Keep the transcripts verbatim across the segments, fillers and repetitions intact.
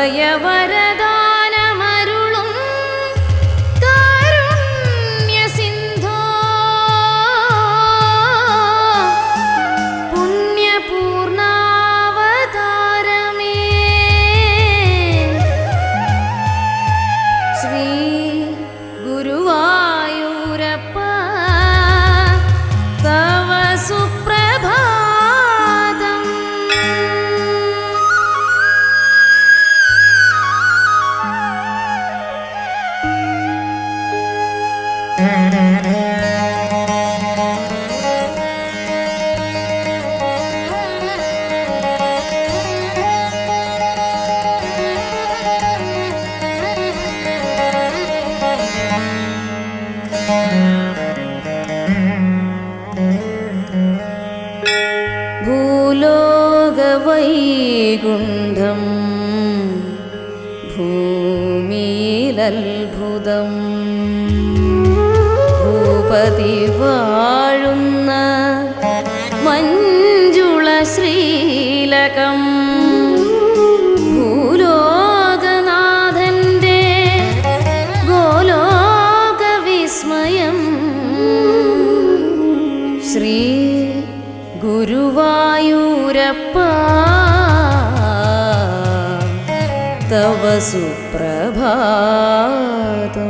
അഭയവരദാനമരുളും കാരുണ്യസിന്ധോ പുണ്യപൂർണാവതാരമേ ശ്രീ ഗുരുവായൂരപ്പ തവ സുപ്രഭാതം. ഭൂലോകവൈകുണ്ഠം ഭൂമിയിലത്ഭുതം ഭൂപതി വാഴുന്ന മഞ്ജുള ശ്രീലകം ഭൂലോകനാഥന്റെ ഗോലോകവിസ്മയം ശ്രീ ഗുരുവായൂരപ്പ തവ സുപ്രഭാതം.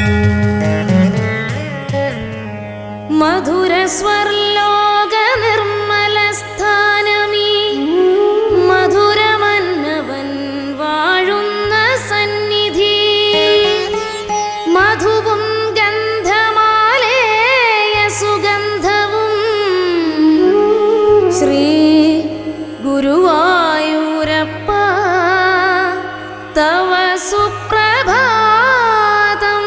മധുരസ്വർലോക നിർമ്മലസ്ഥാനമീ മധുരമന്നവൻ വാഴുന്ന സന്നിധി മധുവും ഗന്ധമാലേയ സുഗന്ധവും ശ്രീ ഗുരുവായൂരപ്പ തവ സുപ്രഭാതം.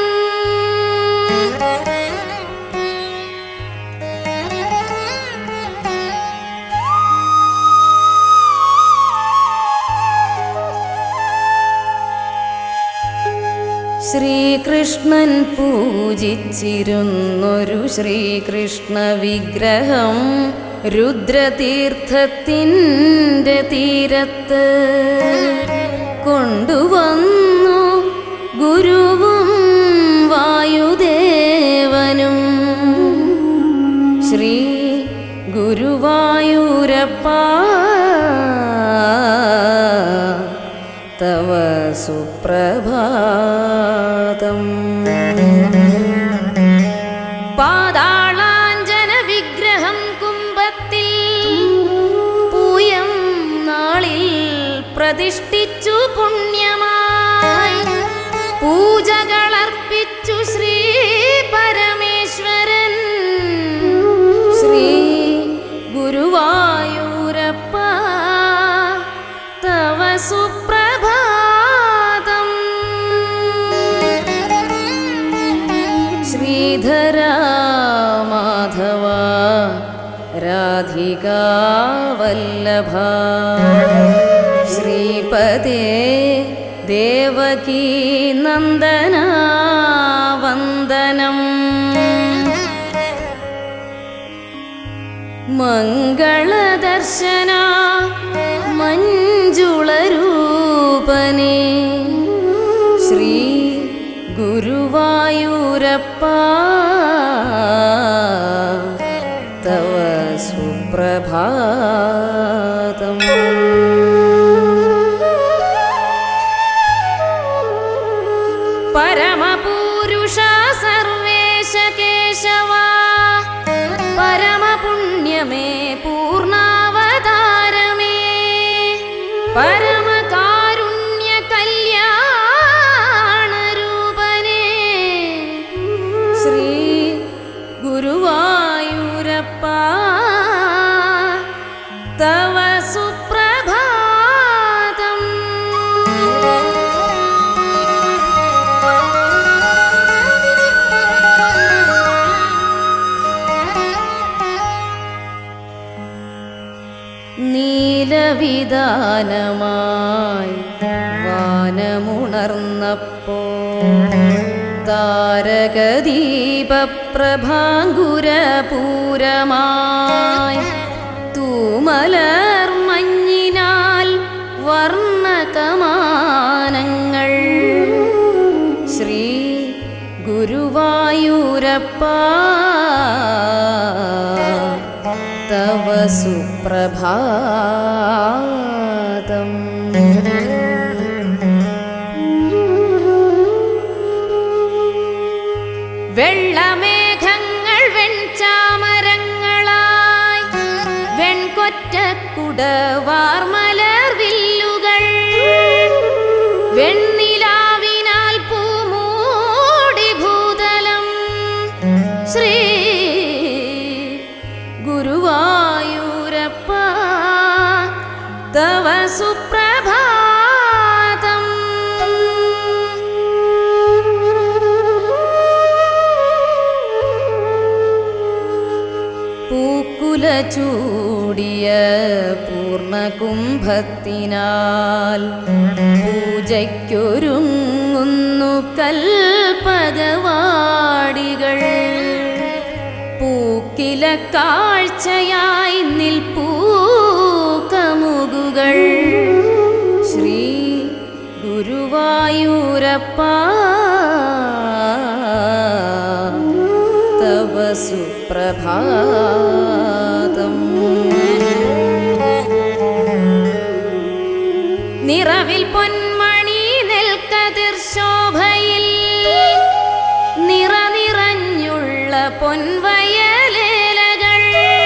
ശ്രീകൃഷ്ണൻ പൂജിച്ചിരുന്നൊരു ശ്രീകൃഷ്ണ വിഗ്രഹം രുദ്രതീർത്ഥത്തിൻ്റെ തീരത്ത് കൊണ്ടുവന്നു ഗുരുവും വായുദേവനും. ശ്രീ ഗുരുവായൂരപ്പ തവ സുപ്രഭാതം. പാതാളാഞ്ജന വിഗ്രഹം കുംഭത്തിൽ പൂയം നാളിൽ പ്രതിഷ്ഠിച്ചു പുണ്യമായി പൂജകളർപ്പിച്ചു ശ്രീ പരമേശ്വരൻ. ശ്രീ ഗുരുവായൂരപ്പ തവ സുപ്രഭാതം. ശ്രീധര മാധവ രാധികാ വല്ലഭ ശ്രീപദേ ദേവകീ നന്ദന വന്ദനം. മംഗളദർശന മഞ്ജുളരൂപനേ ശ്രീ ഗുരുവായൂരപ്പ തവ സുപ്രഭാതം. പരമപൂരുഷ സർവേശ കേശവ പരമപുണ്യമേ പൂർണാവതാരമേ പരമകാരുണ്യ കല്യാണരൂപനേ ശ്രീ ഗുരുവായൂരപ്പ തവ സുപ്രഭാതം. നീലവിധാനമായി വാനമുണർന്നപ്പോൾ താരകദീപപ്രഭാങ്കുരപൂരമായി തൂമലർ മഞ്ഞിനാൽ വർണ്ണകമാ തവ സുപ്രഭാതം. വെള്ളമേഘങ്ങൾ വെൺചാമരങ്ങളായി വെൺകൊറ്റക്കുടവാർമലർവില്ലുകൾ വെണ്ണിലാവിനാൽ പൂമൂടി ഭൂതലം. ശ്രീ ഗുരുവായൂരപ്പ തവ സുപ്രഭാതം. പൂക്കുല ചൂടിയ പൂർണ്ണകുംഭത്തിനാൽ പൂജയ്ക്കൊരുങ്ങുന്നു കൽപ്പകവാടികൾ. പൂക്കില കാഴ്ചയായി നിൽപ്പൂ കമുകുകൾ. ശ്രീ ഗുരുവായൂരപ്പ തവ സുപ്രഭാതം. നിറവിൽ പൊന്മണി നെൽക്കതിർ ശോഭയിൽ നിറ നിറഞ്ഞുള്ള പൊൻവയലേലകൾ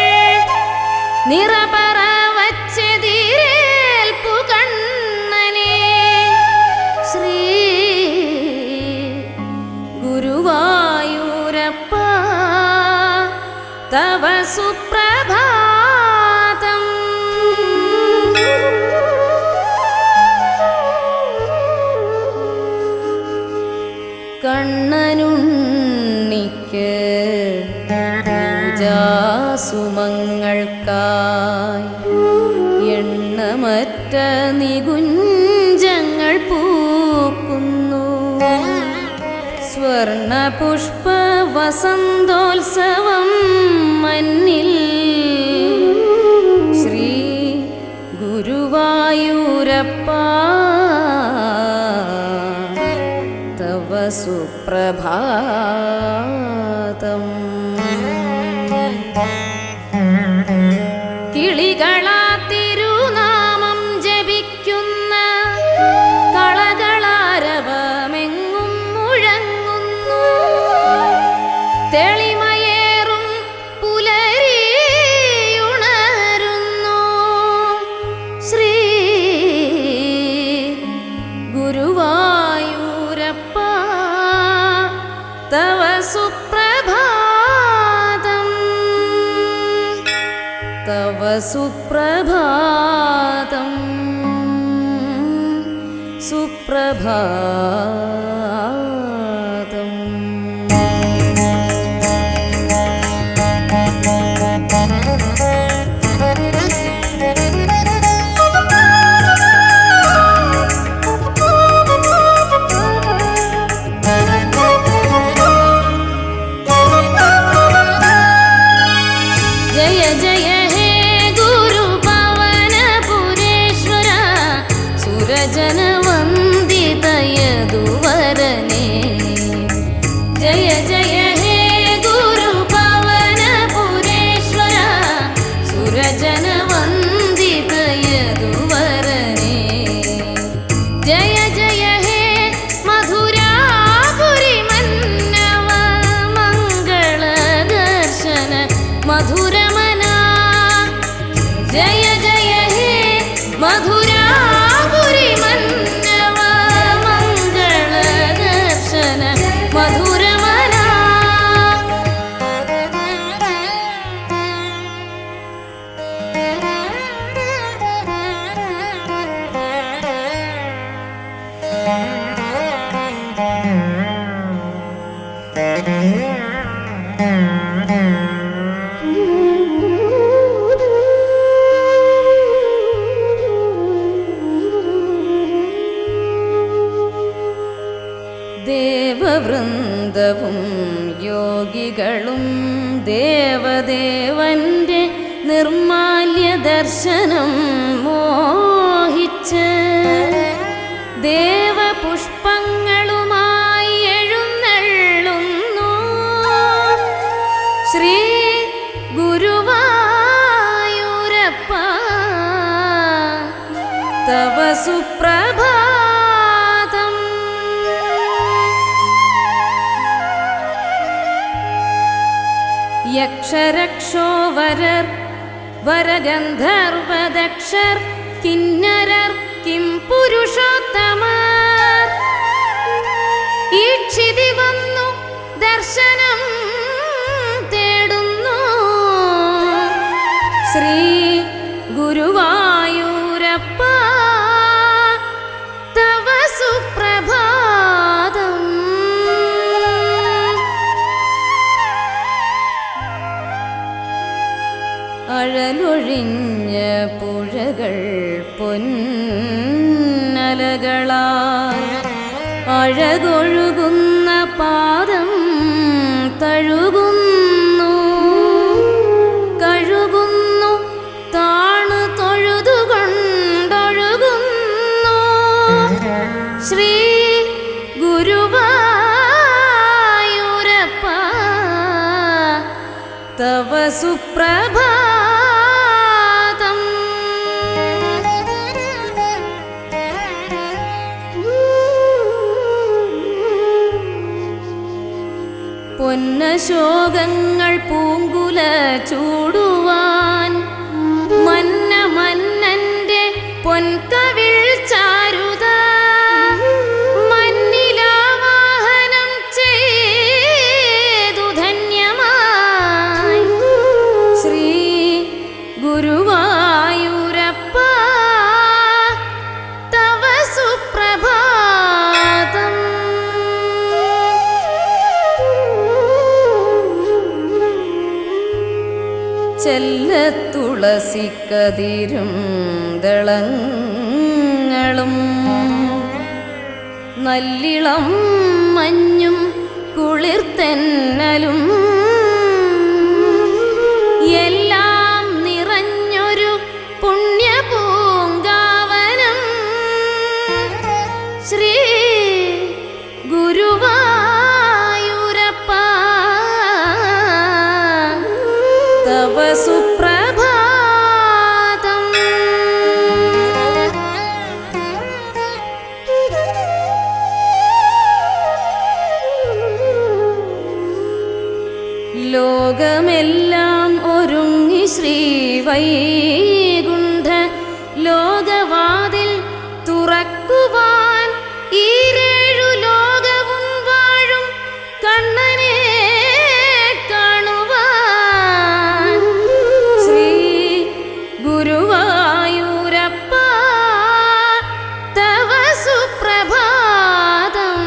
നിറപറ വച്ചതിരേൽപ്പു കണ്ണനെ. ശ്രീ ഗുരുവായൂരപ്പ തവ സുപ്രഭാതം. കണ്ണനുണ്ണിക്ക് പൂജാസുമങ്ങൾക്കായി എണ്ണമറ്റ നികുഞ്ചങ്ങൾ പൂക്കുന്നു. സ്വർണപുഷ്പ വസന്തോത്സവം മന്നിൽ. ശ്രീ ഗുരുവായൂരപ്പ തവ സുപ്രഭാതം. കിളികളാ തിരുനാമം ജപിക്കുന്ന കളകളാരവമെങ്ങും മുഴങ്ങുന്നു. തെളിമയേറും പുലരിയുണരുന്നു. ശ്രീ ഗുരുവായൂരപ്പ തവ സുപ്രഭാതം. തവ സുപ്രഭാതം. സുപ്രഭാതം. ജയ ജയ ഹേ ഗുരു പവനപുരേശ്വര സുരജന വന്ദിത യദുവരനേ. ജയ ജയ ഹേ ഗുരു പവനപുരേശ്വര സുരജന വന്ദിത യദുവരനേ. ജയ ജയ ഹേ മധുരാപുരി മന്നവ മംഗള ദർശന മധുരമനാ. ജയ ജയ ഹേ മധുരാപുരി മന്നവ മംഗള ദർശന മധുരമനാ. ദേവവൃന്ദവും യോഗികളും ദേവദേവന്റെ നിർമാല്യ ദർശനം മോഹിച്ച് ദേവപുഷ്പങ്ങളുമായി എഴുന്നള്ളുന്നു. സുപ്രഭാതം. യക്ഷരക്ഷോവരർ വരഗന്ധർവദക്ഷർ കിന്നരർ കിം പുരുഷോത്തമർ ഈക്ഷിതി വന്നു ദർശനം തേടുന്നു. ശ്രീ ഗുരുവായൂരപ്പ തവ സുപ്രഭാതം. അഴലൊഴിഞ്ഞ പുഴകൾ പൊന്നലകളാൽ അഴകൊഴുകുന്ന പാദം തഴുകുന്നു. കഴുകുന്നു താണു തൊഴുതുകൊണ്ടൊഴുകുന്നു. ശ്രീ ഗുരുവായൂരപ്പ തവ സുപ്രഭാതം. പൊന്നശോകങ്ങൾ പൂങ്കുല ചൂടുവാൻ മന്ന മന്നന്റെ പൊൻകവിൾ ചാരുത മന്നിലാവാഹനം ചെയ്തു ധന്യമായി. ശ്രീ ഗുരുവായൂരപ്പ തവ സുപ്രഭാതം. ചെല്ലത്തുളസിക്കതിരും ദളങ്ങളും നല്ലിളം മഞ്ഞും കുളിർത്തെന്നലും എല്ലാം നിറഞ്ഞൊരു പുണ്യപൂങ്കാവനം. ശ്രീ ഗുരുവായൂരപ്പ തവ സുപ്രഭാതം. ലോകമെല്ലാം ഒരുങ്ങി ശ്രീവൈകുണ്ഠ ലോകവാതിൽ തുറക്കുവാൻ ഈരേഴു ലോകവും വാഴും കണ്ണനെ കാണുവാൻ. ശ്രീ ഗുരുവായൂരപ്പ തവ സുപ്രഭാതം.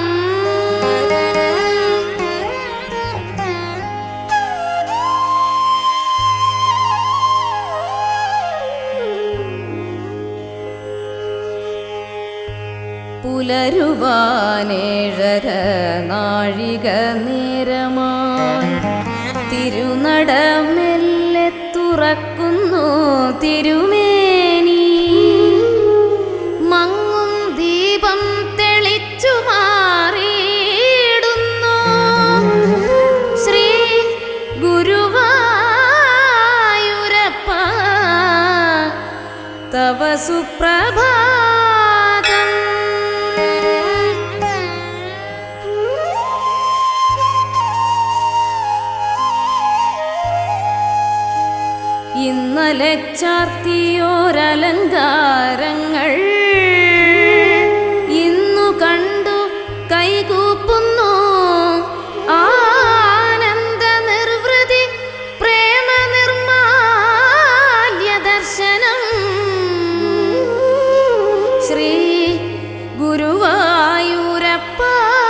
പുലരുവാനേഴര നാഴിക നേരമായി തിരുനട മെല്ലെ തുറക്കുന്നു തിരുമേനി. മങ്ങും ദീപം തെളിച്ചു മാറിയിടുന്നു. ശ്രീ ഗുരുവായൂരപ്പ തവ സുപ്രഭാതം. ഇന്നലെ ചാർത്തിയോരലങ്കാരങ്ങൾ ഇന്നു കണ്ടു കൈകൂപ്പുന്നു. ആനന്ദ നിർവൃതി പ്രേമ നിർമാല്യ ദർശനം. ശ്രീ ഗുരുവായൂരപ്പ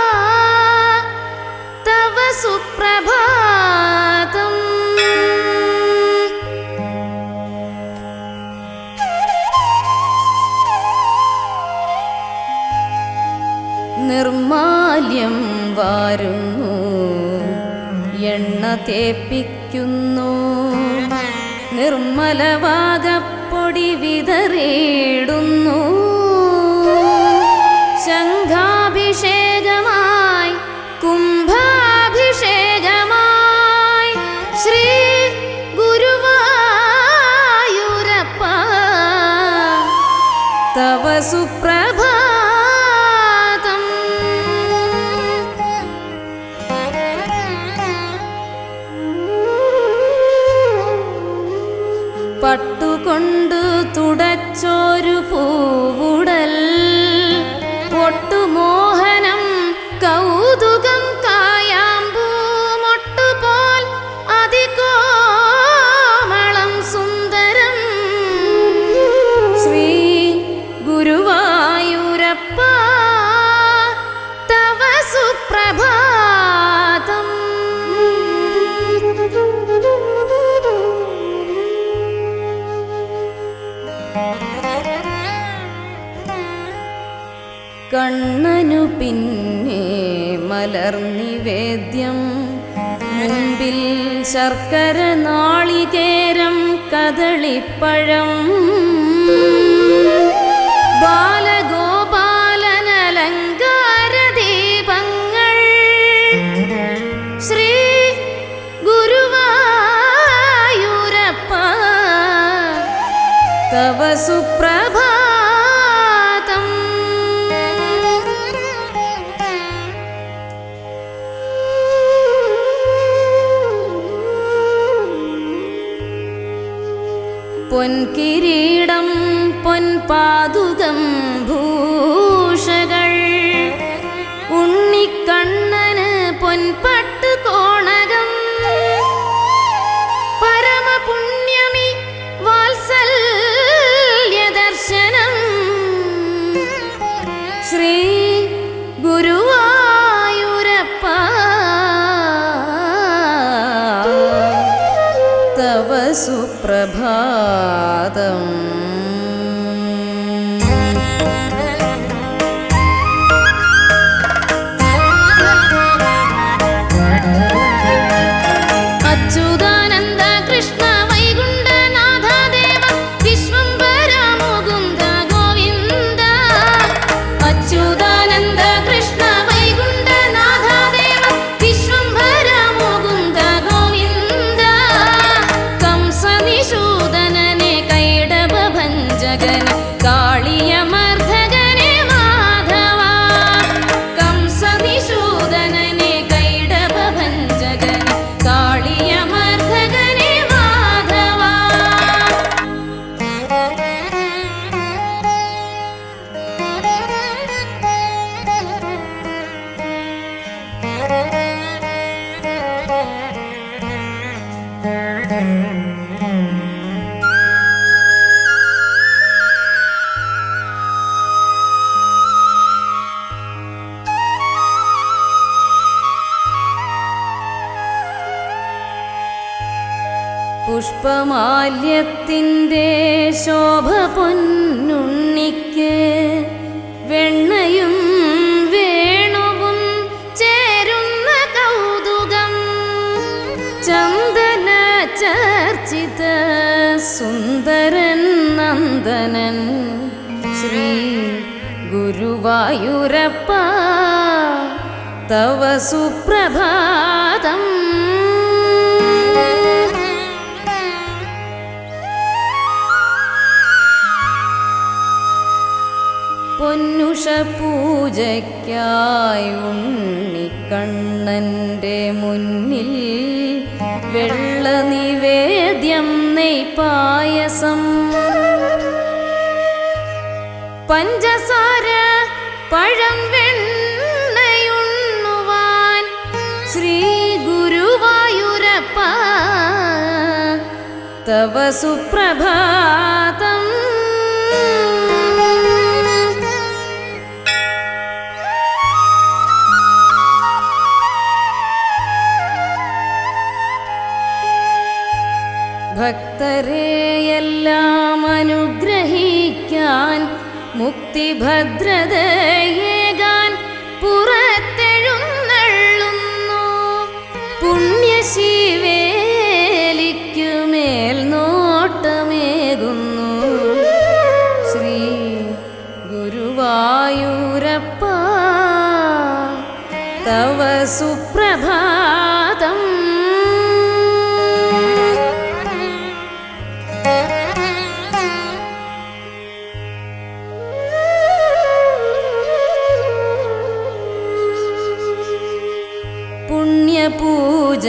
തവ സുപ്രഭാതം. നിർമാല്യം വാരുന്നു എണ്ണ തേപ്പിക്കുന്നു. നിർമ്മലവാകപ്പൊടി വിതറിയിടുന്നു. ശംഖാഭിഷേകമായി കുംഭാഭിഷേകമായി. ശ്രീ ഗുരുവായൂരപ്പ തവ സുപ്രഭാതം. പട്ടുകൊണ്ടു തുടച്ചൊരു പൂവുടൽ ഒട്ടുമോഹനം കൗതുകം കായാമ്പൂ മൊട്ടുപോൽ അതികോമളം സുന്ദരം ശ്രീ ഗുരുവായൂരപ്പ തവ സുപ്രഭാതം. കണ്ണനു പിന്നെ മലർനിവേദ്യം മുൻപിൽ ശർക്കര നാളികേരം കദളിപ്പഴം ബാലഗോപാലനലങ്കാര ദീപങ്ങൾ ശ്രീ ഗുരുവായൂരപ്പ തവ സുപ്രഭാതം. പൊൻകിരീടം പൊൻപാതുകം ഭൂഷകൾ ഉണ്ണിക്കണ്ണന് പൊൻപട്ട് കോണകം പരമപുണ്യമി വാത്സല്യ ദർശനം ശ്രീ ഗുരുവായൂരപ്പ തവ സുപ്രഭാതം. അച്യുതാനന്ദ കൃഷ്ണ വൈകുണ്ഠനാഥ ദേവ വിശ്വംഭര മുകുന്ദ ഗോവിന്ദ. അച്യുതാനന്ദ കൃഷ്ണ വൈകുണ്ഠനാഥ ദേവ വിശ്വംഭര മുകുന്ദ ഗോവിന്ദ. കംസനിഷൂദനനെ കൈടഭ ഭഞ്ജകനെ കാളിയമർദ്ധകനെ മാധവ. കംസനിഷൂദനനെ കൈടഭ ഭഞ്ജകനെ കാളിയമർദ്ധകനെ മാധവ. പുഷ്പമാല്യത്തിൻ്റെ ശോഭ പൊന്നുണ്ണിക്ക് വെണ്ണയും വേണുവും ചേരുന്ന കൗതുകം ചന്ദന ചർച്ചിത സുന്ദരൻ നന്ദനൻ ശ്രീ ഗുരുവായൂരപ്പ തവ സുപ്രഭാതം. പൊന്നുഷ പൂജയ്ക്കായി ഉണ്ണിക്കണ്ണൻ്റെ മുന്നിൽ വെള്ള നിവേദ്യം നെയ്പായസം പഞ്ചസാര പഴം വെണ്ണയുണ്ണുവാൻ ശ്രീ ഗുരുവായൂരപ്പ തവ സുപ്രഭാതം. ഭക്തരെയെല്ലാം അനുഗ്രഹിക്കാൻ മുക്തിഭദ്രതയേകാൻ പുറത്തെഴുന്നള്ളുന്നു പുണ്യശിവേലിക്കുമേൽ നോട്ടമേകുന്നു ശ്രീ ഗുരുവായൂരപ്പ തവ സുപ്രഭാതം.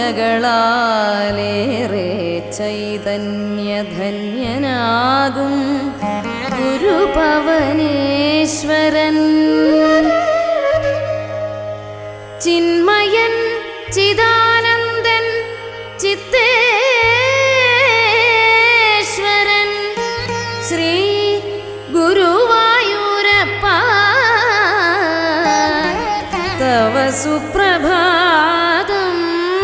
പൂജകളാലേറെ ചൈതന്യധന്യനാകും ഗുരുപവനേശ്വരൻ ചിന്മയൻ ചിദാനന്ദൻ ചിത്തേശ്വരൻ ശ്രീ ഗുരുവായൂരപ്പ തവ സുപ്രഭാതം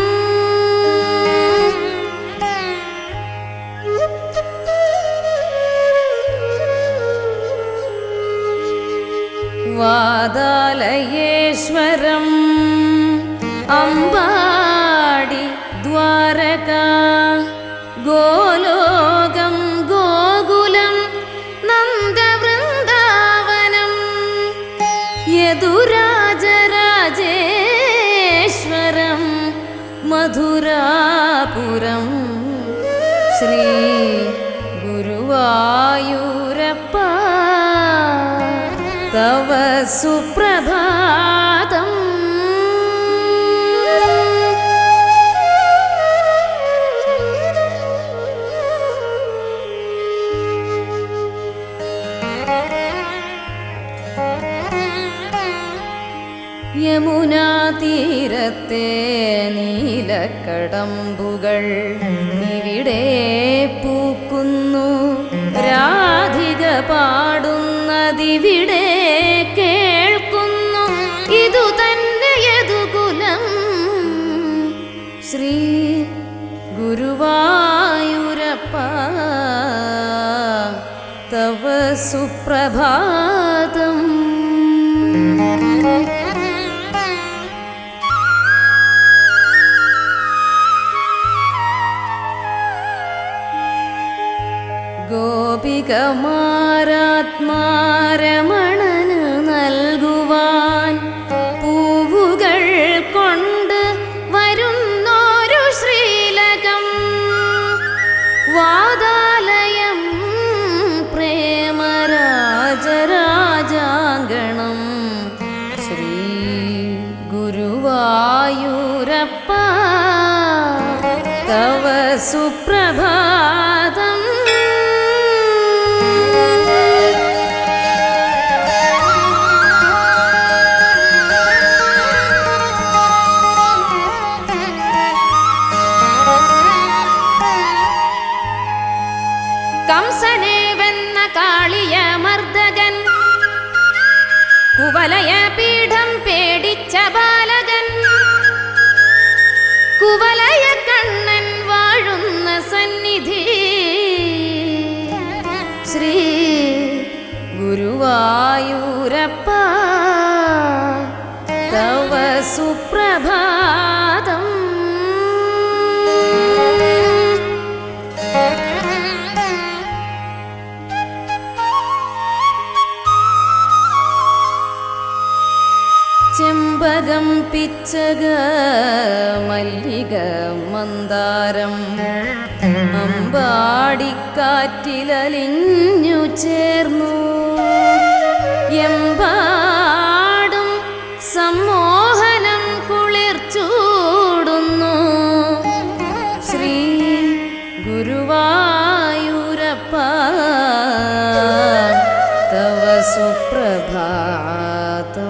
വാതാലയേശ്വരം അമ്പാടി ദ്വാരക ഗോലോകം ഗോകുലം നന്ദവൃന്ദാവനം യദുരാജരാജേശ്വരം മധുരാപുരം ശ്രീ ഗുരുവായൂരപ്പ തവ സുപ്രഭാതം യമുനാ തീരത്തെ നീലക്കടമ്പുകൾ ഇവിടെ പൂക്കുന്നു രാധിക പാടുന്നതിവിടെ കേൾക്കുന്നു ഇതു തന്നെ യദുകുലം ശ്രീ ഗുരുവായൂരപ്പ തവ സുപ്രഭാതം ഗോപികമാരാത്മാരമണന് നൽകുവാൻ പൂവുകൾ കൊണ്ട് വരുന്നോരു ശ്രീലകം വാതാലയം പ്രേമരാജരാജാങ്കണം ശ്രീ ഗുരുവായൂരപ്പ തവ സുപ്രഭാതം കംസനെ വെന്ന കാളിയമർദ്ദകൻ കുവലയ പീഠം പേടിച്ച ബാലകൻ കുവലയ കണ്ണൻ വാഴുന്ന സന്നിധി ശ്രീ ഗുരുവായൂരപ്പ തവ സുപ്രഭാതം ചെമ്പകം പിച്ചക മല്ലിക മന്ദാരം അമ്പാടിക്കാറ്റിലലിഞ്ഞു ചേർന്നു എമ്പാടും സമ്മോഹനം കുളിർച്ചൂടുന്നു ശ്രീ ഗുരുവായൂരപ്പ തവ സുപ്രഭാതം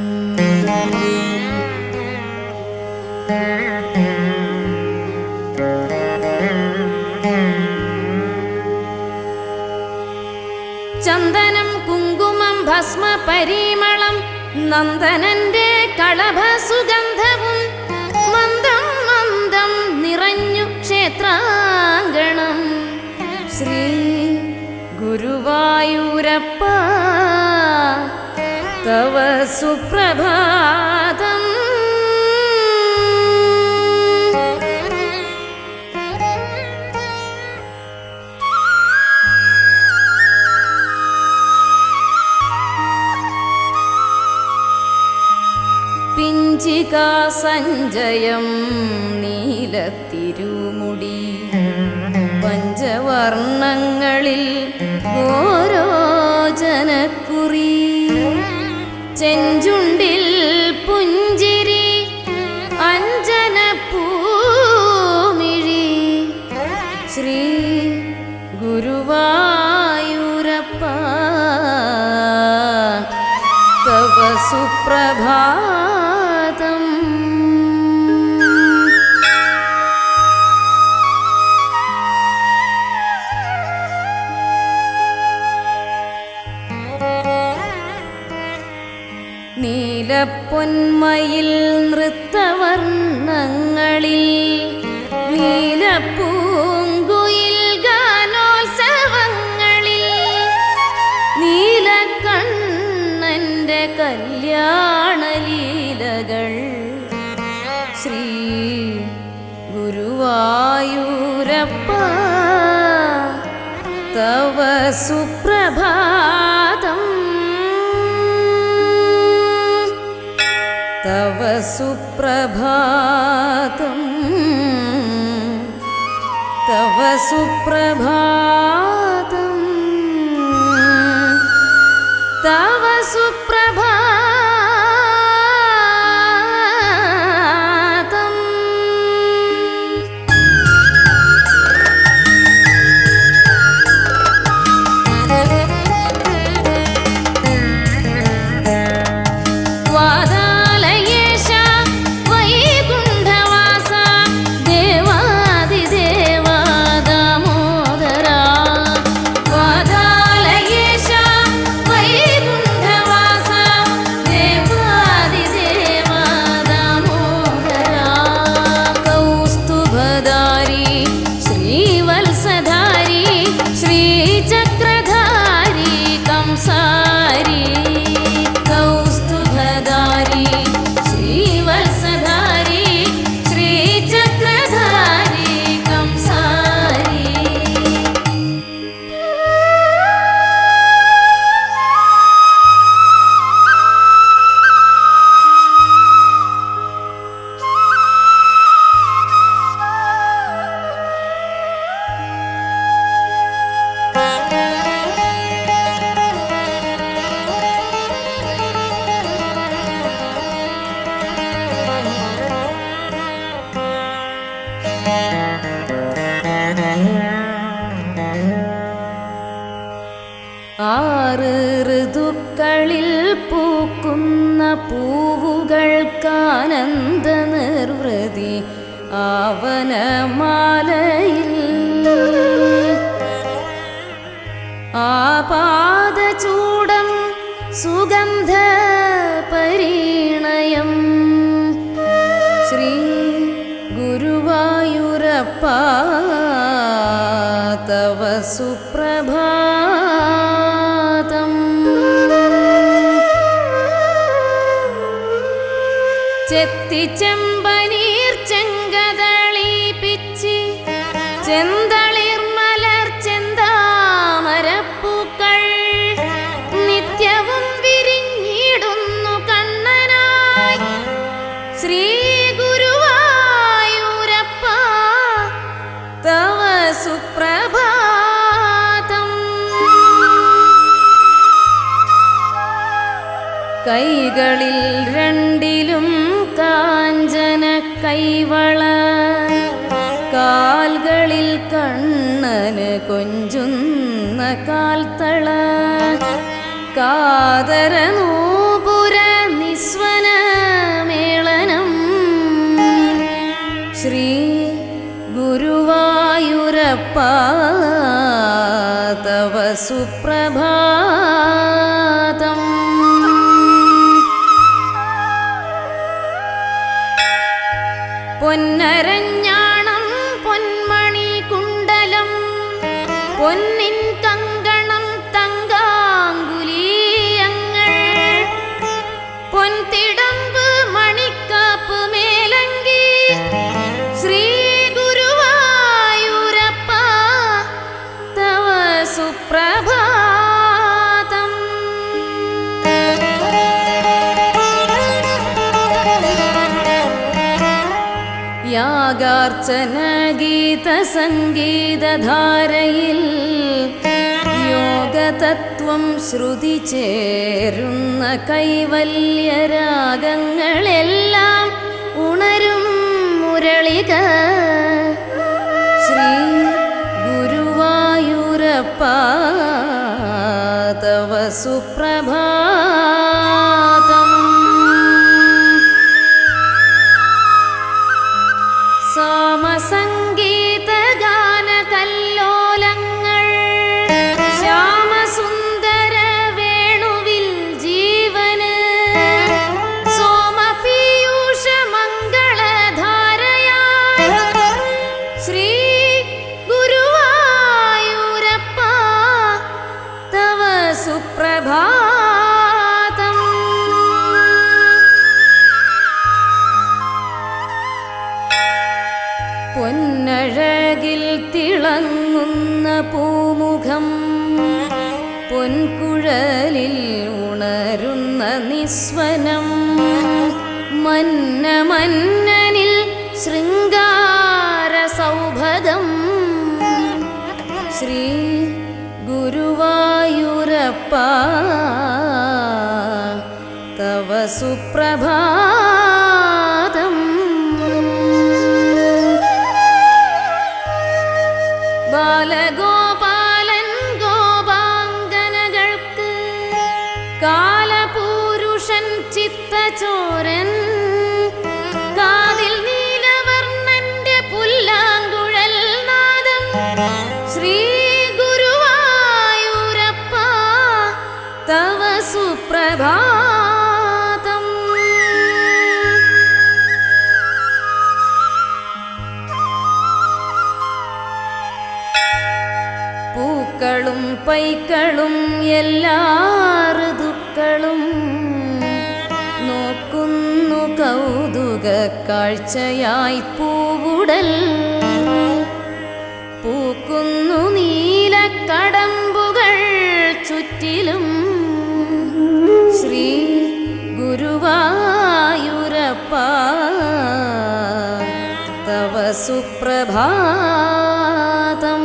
ചന്ദനം കുങ്കുമം ഭസ്മ പരിമളം നന്ദനന്റെ കളഭ സുഗന്ധവും മന്ദം മന്ദം നിറഞ്ഞു ക്ഷേത്രാങ്കണം ശ്രീ ഗുരുവായൂരപ്പ തവ സുപ്രഭാതം പിഞ്ചികാ സഞ്ജയം നീലത്തിരുമുടി പഞ്ചവർണ്ണങ്ങളിൽ ഓരോജനക്കുറി ചെഞ്ചുണ്ടിൽ പുഞ്ചിരി അഞ്ജനപ്പൂ ഗുരുവായൂരപ്പ തവ സുപ്രഭാതം. നീലപ്പൊന്മയിൽ നൃത്തവർണ്ണങ്ങളിൽ നീലപ്പൂങ്കുയിൽ ഗാനോത്സവങ്ങളിൽ നീലക്കണ്ണന്റെ കല്യാണലീലകൾ ശ്രീ ഗുരുവായൂരപ്പ തവ സുപ്രഭാതം. തവ സുപ്രഭാതം. തവ സുപ്രഭാതം. തവ സുപ്രഭാതം. ആറ് ഋതുക്കളിൽ പൂക്കുന്ന പൂവുകൾക്കാനന്ദ നിർവൃതി ആവനമാലയിൽ ആപാദചൂടം സുഗന്ധ പരിണയം ശ്രീ ഗുരുവായൂരപ്പ തവ സുപ്രഭാതം. ചെത്തിച്ചെമ്പനീർ ചെങ്കതളി പിച്ചി ചെന്തളിർ മലർ ചെന്താമരപ്പൂക്കൾ നിത്യവും വിരിഞ്ഞിടുന്നു കണ്ണനായി ശ്രീ ഗുരുവായൂരപ്പ തവ സുപ്രഭാതം. കൈകളിൽ രണ്ടിലും കാഞ്ചന കൈവള കാൽകളിൽ കണ്ണന് കൊഞ്ചുന്ന കാൽത്തള കാതര നൂപുര നിസ്വന മേളനം ശ്രീ ഗുരുവായൂരപ്പ തവ സുപ്രഭാതം. പൊന്നരഞ്ഞാണം പൊന്മണി കുണ്ടലം പൊന്നിൻ കങ്കണം തങ്കാങ്കുലീയങ്ങൾ പൊൻതിടമ്പ് മണിക്കാപ്പ് മേലങ്കി ശ്രീ ഗുരുവായൂരപ്പ തവ സുപ്രഭാതം. യാഗാർച്ചന ഗീത സംഗീതധാരയിൽ യോഗതത്വം ശ്രുതി ചേരുന്ന കൈവല്യരാഗങ്ങളെല്ലാം ഉണരും മുരളിക ശ്രീ ഗുരു തവ സുപ്രഭാതം. സോമസംഗീത ഗാന കല്ലോലങ്ങൾ ശ്യാമസുന്ദര വേണുവിൽ ജീവന് സോമപീയൂഷ മംഗളധാരയായ ശ്രീ ഗുരുവായൂരപ്പ തവ സുപ്രഭാതം. പൊന്നഴകിൽ തിളങ്ങുന്ന പൂമുഖം പൊൻകുഴലിൽ ഉണരുന്ന നിസ്വനം മന്ന മന്നനിൽ ശൃംഗാര സൗഭഗം ശ്രീ ഗുരുവായൂരപ്പ തവ സുപ്രഭാതം. ബാലഗോപാലൻ ഗോപാംഗനകൾക്ക് കാലപൂരുഷൻ ചിത്തചോരൻ കാതിൽ നീലവർണ്ണന്റെ പുല്ലാങ്കുഴൽ നാദം ശ്രീ ഗുരുവായൂരപ്പ തവ സുപ്രഭാതം. പൂക്കളും പൈക്കളും എല്ലാ ഋതുക്കളും നോക്കുന്നു കൗതുക കാഴ്ചയായി പൂവുടൽ പൂക്കുന്നു നീലക്കടമ്പുകൾ ചുറ്റിലും ശ്രീ ഗുരുവായൂരപ്പ തവ സുപ്രഭാതം.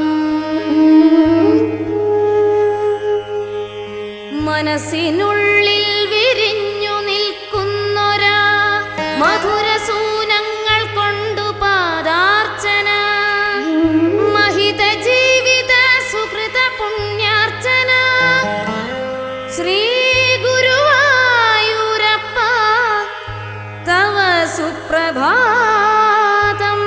മനസ്സിനുള്ളിൽ വിരിഞ്ഞു നിൽക്കുന്നൊരാ മധുരസൂനങ്ങൾ കൊണ്ടു പാദാർച്ചന മഹിത ജീവിത സുകൃത പുണ്യാർച്ചന ശ്രീ ഗുരുവായൂരപ്പ തവ സുപ്രഭാതം.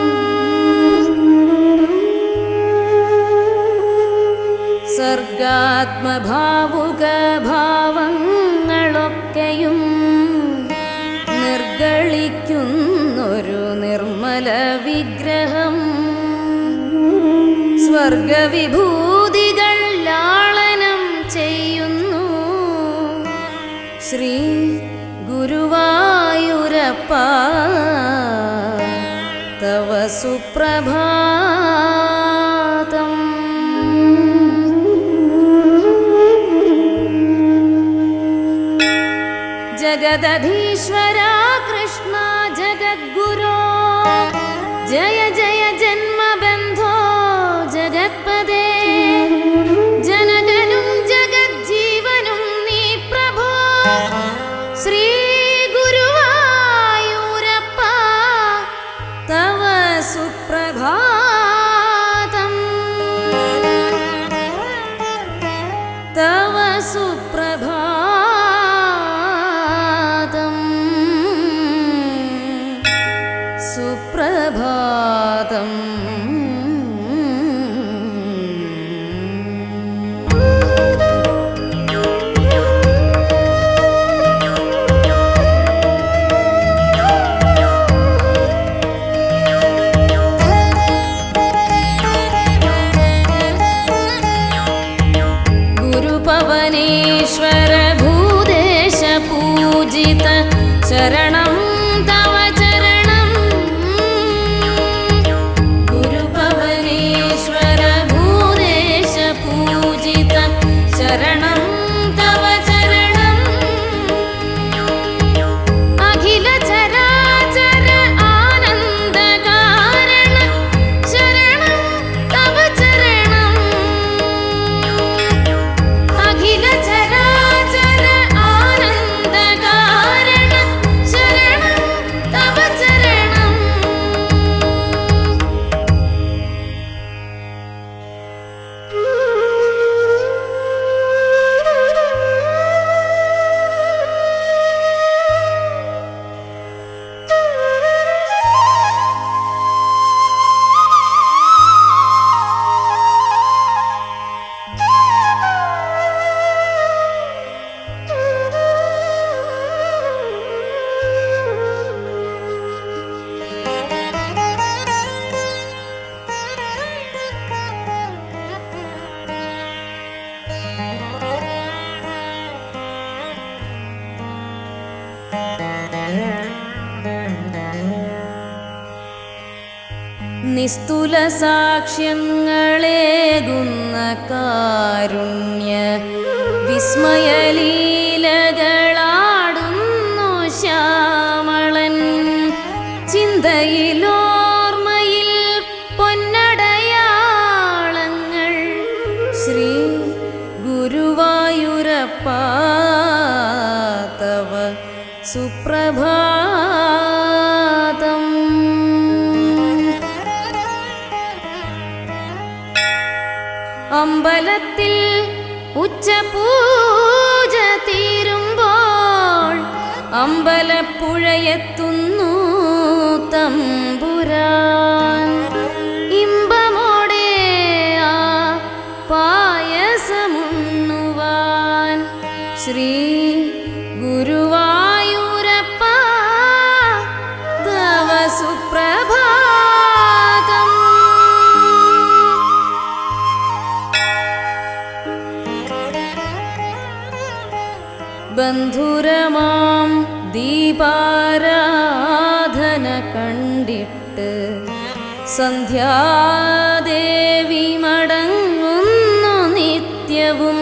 സർഗാത്മഭാവുക ഭാവങ്ങളൊക്കെയും നിർഗളിക്കുന്നൊരു നിർമ്മല വിഗ്രഹം സ്വർഗവിഭൂതികൾ ലാളനം ചെയ്യുന്നു ശ്രീ ഗുരുവായൂരപ്പ തവ സുപ്രഭാതം. ജഗദധീശ്വര കൃഷ്ണ ജഗദ്ഗുരോ ജയ ജയ ജന്മബന്ധോ ജഗത്പദേ ജനകനും ജഗജ്ജീവനും നീ പ്രഭോ ശ്രീ ഗുരുവായൂരപ്പ തവ സുപ്രഭാതം. തവ സുപ്രഭാതം. സുപ്രഭാതം. गुरुपवनेश्वर भूदेश पूजित चरणं तव चरणं गुरुपवनेश्वर भूदेश पूजित चरणं तव चरणं अखिल चराचर आनंद कारण चरणं तव चरणं अखिल चराचर आनंद कारण चरणं നിസ്തുല സാക്ഷ്യങ്ങളേകുന്ന കാരുണ്യ വിസ്മയലീലകളാടുന്നു ശ്യാമളൻ. ചിന്തയിലോർമ്മയിൽ പൊന്നടയാളങ്ങൾ ശ്രീ ഗുരുവായൂരപ്പ തവ സുപ്രഭാതം. അമ്പലത്തിൽ ഉച്ചപൂജ തീരുമ്പോൾ അമ്പലപ്പുഴയെത്തുന്നു തമ്പുരാൻ. ഇമ്പമോടെ ആ പായസമുണ്ണുവാൻ ശ്രീ ഗുരുവായൂരപ്പ തവ സുപ്രഭാതം. ബന്ധുരമാം ദീപാരാധന കണ്ടിട്ട് സന്ധ്യാദേവി മടങ്ങുന്നു നിത്യവും.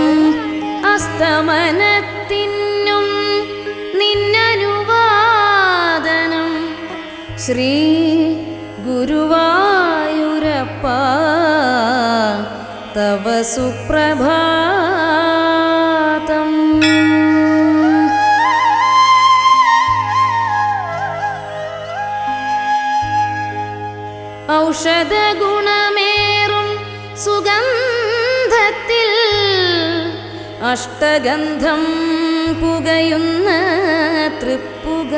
അസ്തമനത്തിനും നിന്നനുവാദനം ശ്രീ ഗുരുവായൂരപ്പ തവ സുപ്രഭാതം. ഔഷധഗുണമേറും സുഗന്ധത്തിൽ അഷ്ടഗന്ധം പുകയുന്ന തൃപ്പുക.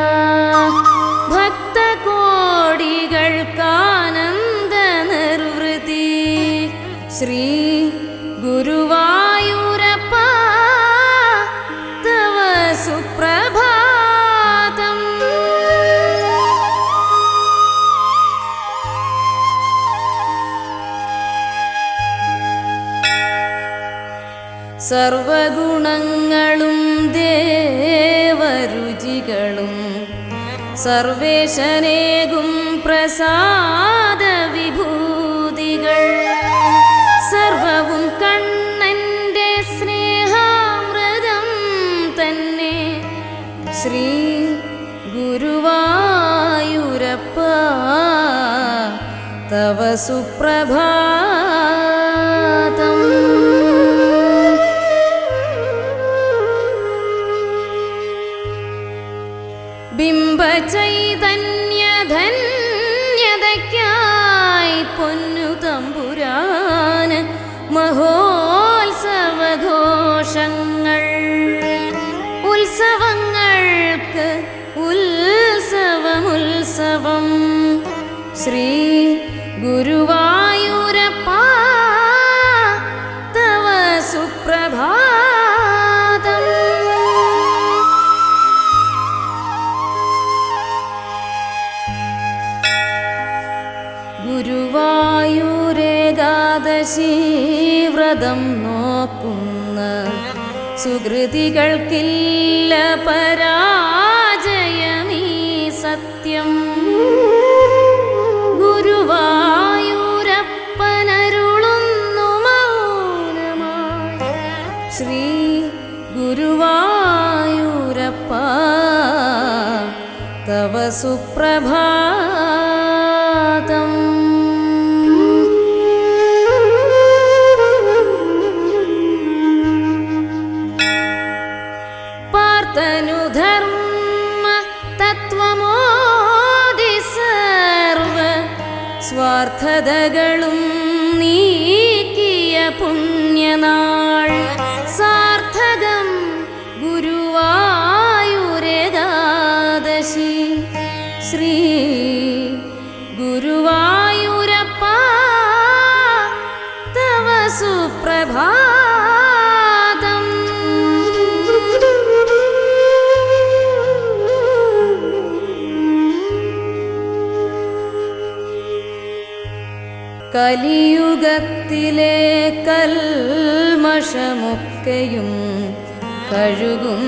ഭക്തകോടികൾക്കാനന്ദ നിർവൃതി ശ്രീ ഗുരുവായൂരപ്പ തവ സുപ്രഭാതം. സർവഗുണങ്ങളും ദേവരുചികളും സർവേശനേകും പ്രസാദ വിഭൂതികൾ സർവവും കണ്ണന്റെ സ്നേഹാമൃതം തന്നെ ശ്രീ ഗുരുവായൂരപ്പ തവ സുപ്രഭാതം. ബിംബചൈതന്യധന്യതയ്ക്കായി പൊന്നു തമ്പുരാന് മഹോത്സവഘോഷങ്ങൾ. ഉത്സവങ്ങൾക്ക് ഉത്സവമുത്സവം ശ്രീ ഗുരുവായൂരപ്പ തവ സുപ്രഭാതം. ഗുരുവായൂരേകാദശി വ്രതം നോക്കുന്ന സുകൃതികൾക്കില്ല പരാജയമീ സത്യം. ഗുരുവായൂരപ്പനരുളുന്നു മൗനമായി ശ്രീ ഗുരുവായൂരപ്പ തവ സുപ്രഭാതം. പാർത്തനുധർമ്മ തത്വമോദി സർവ സ്വാർത്ഥതകളും നീക്കിയ പുണ്യനാൾ സാർത്ഥകം ഗുരുവായൂരേകാദശി ശ്രീ ഗുരുവായൂരപ്പ തവ സുപ്രഭാതം. കലിയുഗത്തിലെ കൽമഷമൊക്കെയും കഴുകും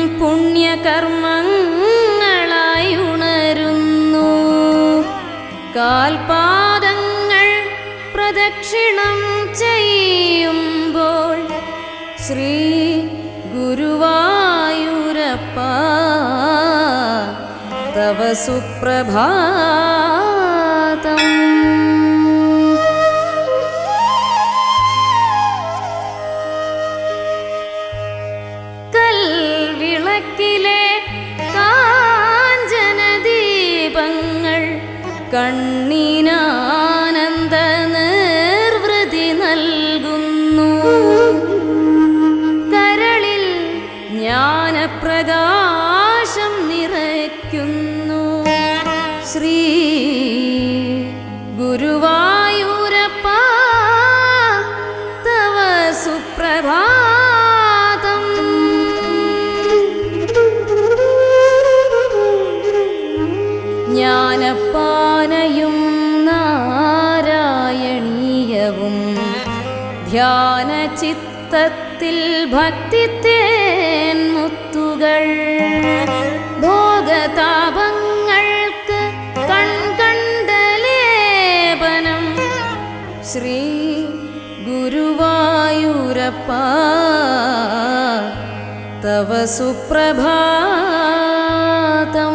പുണ്യകർമ്മങ്ങളായി ഉണരുന്നു. കാൽപാദങ്ങൾ പ്രദക്ഷിണം ചെയ്യുമ്പോൾ ശ്രീ ഗുരുവായൂരപ്പ തവ സുപ്രഭാതം. കൽവിളക്കിലെ കാഞ്ചനദീപങ്ങൾ കണ്ണിനാനന്ദ നിർവൃതി നൽകുന്നു. കരളിൽ ജ്ഞാനപ്രകാശം നിറയ്ക്കുന്നു. ശ്രീ ഗുരുവായൂരപ്പ തവ സുപ്രഭാതം. ജ്ഞാനപ്പാനയും നാരായണീയവും ധ്യാനചിത്തത്തിൽ ഭക്തിത്തേൻ മുത്തുകൾ ഭോഗതാപങ്ങൾക്ക് കൺകണ്ടലേപനം. ശ്രീ ഗുരുവായൂരപ്പ തവ സുപ്രഭാതം.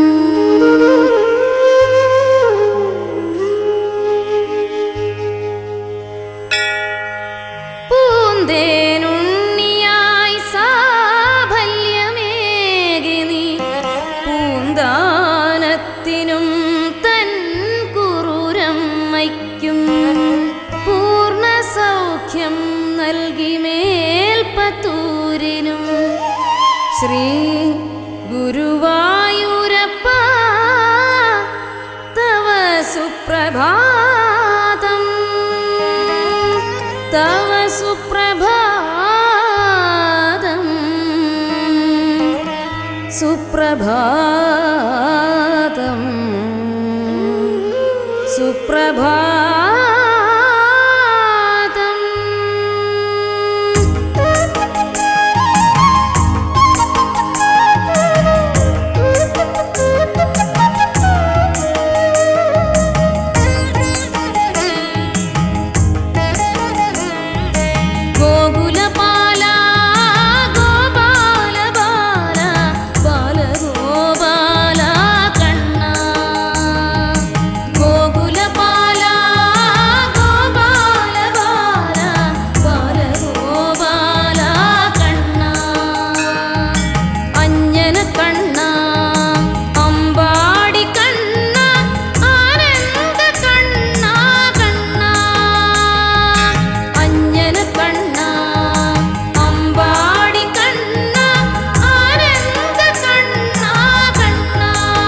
പൂന്തേനുണ്ണിയായി സാഫല്യമേകി നീ പൂന്താനത്തിനും തൻ കുറുരമ്മയ്ക്കും പൂർണ്ണ സൗഖ്യം നൽകി മേൽപ്പത്തൂരിനും. ശ്രീ ഗുരുവായൂരപ്പ തവ സുപ്രഭാതം. തവ സുപ്രഭാതം. സുപ്രഭാതം. സുപ്രഭാതം. ഗോകുലപാല ഗോപാല ബാല ബാലഗോപാല കണ്ണ. ഗോകുലപാല ഗോപാല ബാല ബാലഗോപാല കണ്ണ. അഞ്ജന കണ്ണ അമ്പാടി കണ്ണ ആനന്ദ കണ്ണ കണ്ണ. അഞ്ജന കണ്ണ അമ്പാടി കണ്ണ ആനന്ദ കണ്ണ കണ്ണ.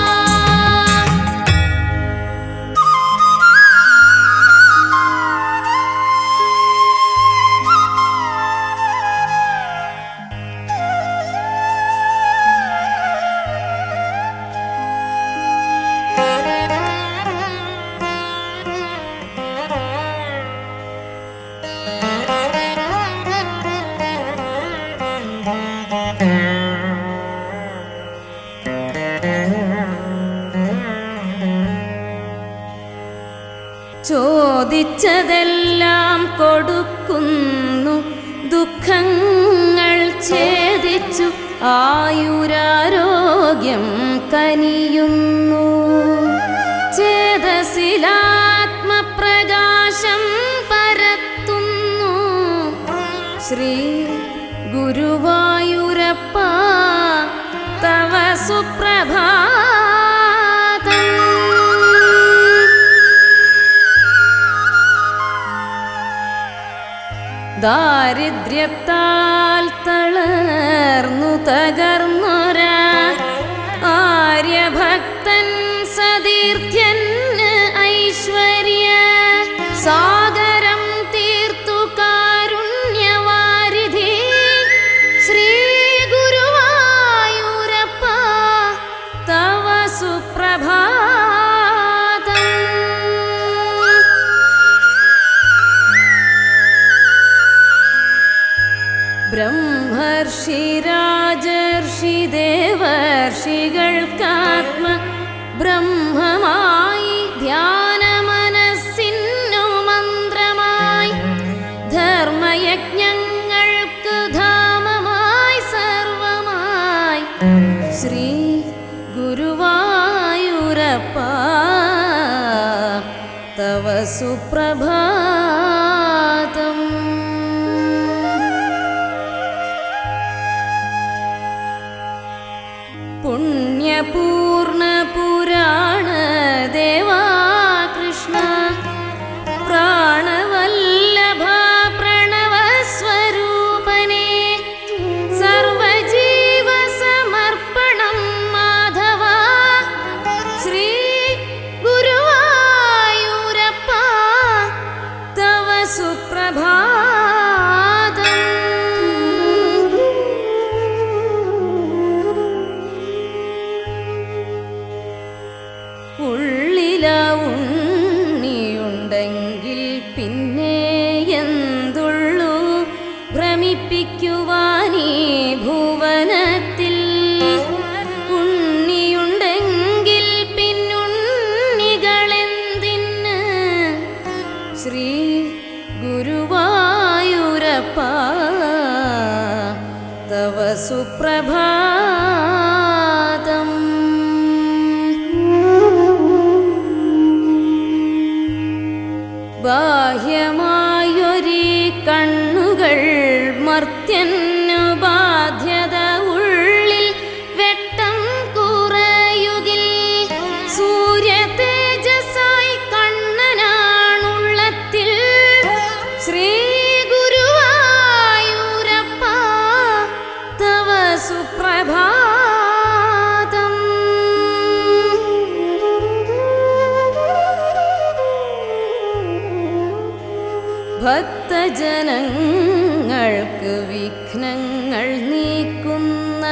ചോദിച്ചതെല്ലാം കൊടുക്കുന്നു. ദുഃഖങ്ങൾ ഛേദിച്ചു ആയുരാരോഗ്യം കനിയുന്നു. ചേതസിലാത്മപ്രകാശം പരത്തുന്നു. ശ്രീ ഗുരുവായൂരപ്പ തവ സുപ്രഭാതം. ദാരിദ്ര്യത്താൽ തളർന്നു തകർന്നൊര ആര്യഭക്തൻ സതീർത്ഥ്യന് ഐശ്വര്യ സാഗരം തീർത്തു കാരുണ്യവാരിധി. ശ്രീ ഗുരുവായൂരപ്പ തവ സുപ്രഭാതം. ബ്രഹ്മർഷി രാജർഷി ദേവർഷികൾക്കാത്മ ബ്രഹ്മമായി ധ്യാന യജ്ഞങ്ങൾക്ക് ധാമമായി സർവമായി ശ്രീ ഗുരുവായൂരപ്പ തവ സുപ്രഭാതം. പുണ്യപൂർണ പുരാണ ദേവാ കൃഷ്ണ പ്രാണവല്ലഭ പ്രണവസ്വരൂപനേ സർവജീവ സമർപ്പണം മാധവ ശ്രീ ഗുരുവായൂരപ്പ തവ സുപ്രഭാതം. ഉള്ളില ഉണ്ണിയുണ്ടെങ്കിൽ പിന്നെ എന്തുള്ളൂ ഭ്രമിപ്പിക്കുവാനീ ഭുവനത്തിൽ. ഉണ്ണിയുണ്ടെങ്കിൽ പിന്നുണ്ണികളെന്തിന് ശ്രീ ഗുരുവായൂരപ്പ തവ സുപ്രഭാതം. ബാഹ്യമായൊരീ കണ്ണുകൾ മർത്യന്നു ബാധ്യത ഉള്ളിൽ വെട്ടം കുറയുകിൽ സൂര്യ തേജസായി കണ്ണനാണുള്ളത്തിൽ ശ്രീ ഗുരുവായൂരപ്പ തവ സുപ്രഭാതം. ഭക്തജനങ്ങൾക്ക് വിഘ്നങ്ങൾ നീക്കുന്ന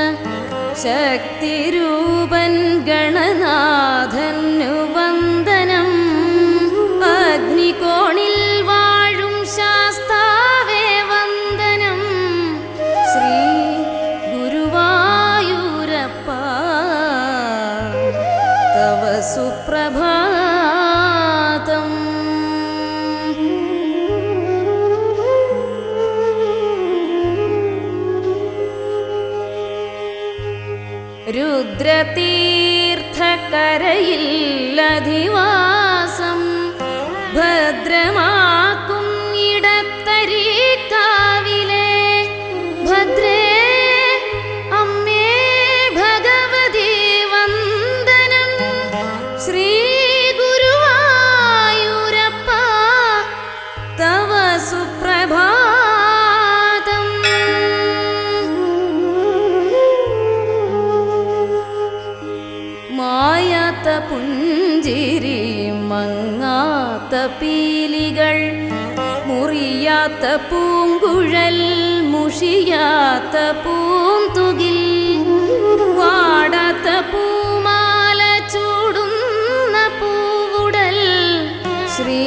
ശക്തിരൂപൻ ഗണനാഥന്നു വന്ദനം. അഗ്നികോണിൽ വാഴും ശാസ്താവേ വന്ദനം. ശ്രീ ഗുരുവായൂരപ്പ തവ സുപ്രഭാതം. രുദ്രതീർത്ഥക്കരയിൽ അധിവാസം ഭദ്രമാക്കും ഇടത്തരീക്കാവിലെ ഭദ്രേ അമ്മേ ഭഗവതി വന്ദനം. ശ്രീ ഗുരുവായൂരപ്പ തവ സുപ്രഭാതം. മായാത്ത പുഞ്ചിരി മങ്ങാത്ത പീലികൾ മുറിയാത്ത പൂങ്കുഴൽ മുഷിയാത്ത പൂന്തുകിൽ വാടാത്ത പൂമാല ചൂടുന്ന പൂവുടൽ ശ്രീ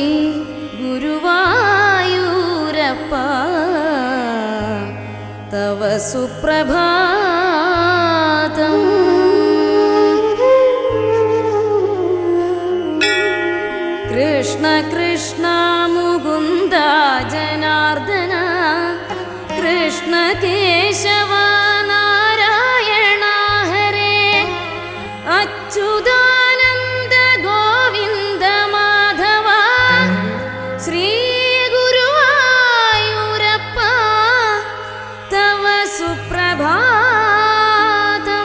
ഗുരുവായൂരപ്പ തവ സുപ്രഭാതം. കൃഷ്ണ കൃഷ്ണ മുകുന്ദ ജനാർദ്ദന കൃഷ്ണ കേശവ നാരായണ ഹരേ അച്യുതാനന്ദ ഗോവിന്ദ മാധവ ശ്രീ ഗുരുവായൂരപ്പ തവ സുപ്രഭാതം.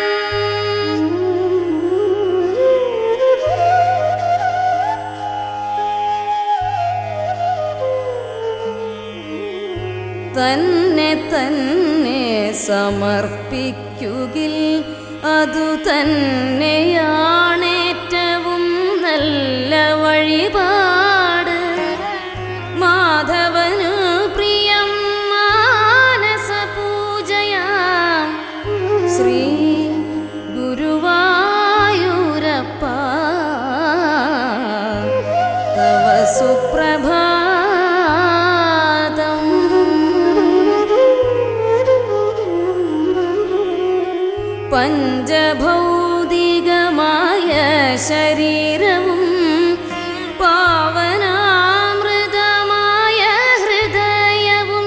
തന്നെ തന്നെ സമർപ്പിക്കുകിൽ അതു തന്നെയാണേറ്റവും നല്ല വഴിപാട്. മാധവനു പ്രിയം മാനസ പൂജയാം ശ്രീ ഗുരുവായൂരപ്പ തവ സുപ്രഭാതം. പഞ്ചഭൗതികമായ ശരീരവും പാവനാമൃതമായ ഹൃദയവും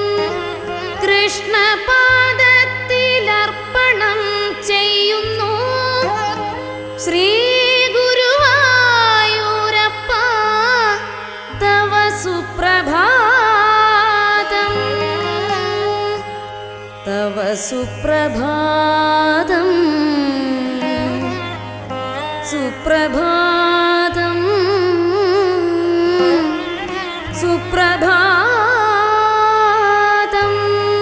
സുപ്രഭാതം സുപ്രഭാതം സുപ്രഭാതം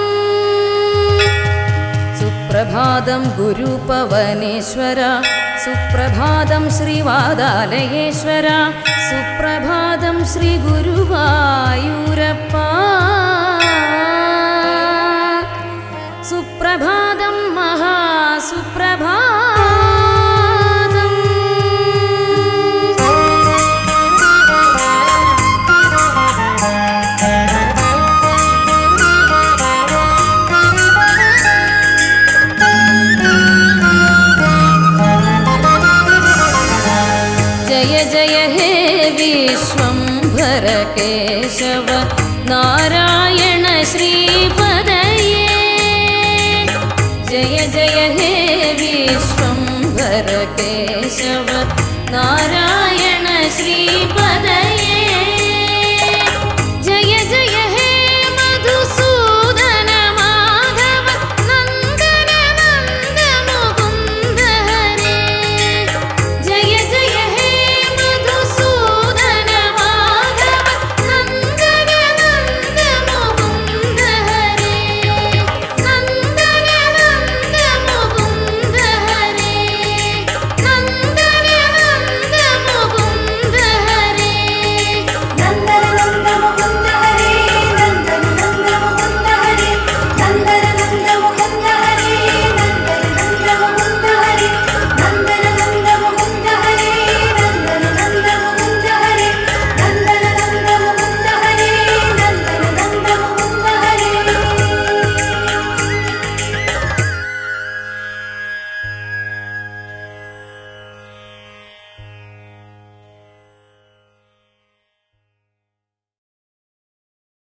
സുപ്രഭാതം ഗുരുപവനേശ്വര സുപ്രഭാതം ശ്രീവാതാലയേശ്വര സുപ്രഭാതം ശ്രീ ഗുരുവായൂരപ്പ സുപ്രഭാതം മഹാസുപ്രഭാതം ജയ ജയ ഹേ വിശ്വംഭര കേശവ നാരായണ ശ്രീപദയേ ജയ ജയ ഹേ വിശ്വംഭര കേശവ നാരായണ